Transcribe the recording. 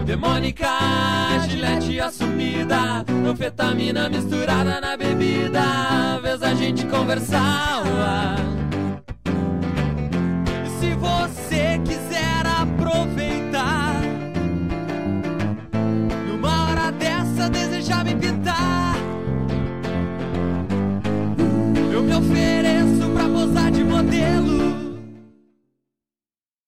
demônica, gilete assumida, anfetamina misturada na bebida, vez a gente conversava. E se você quiser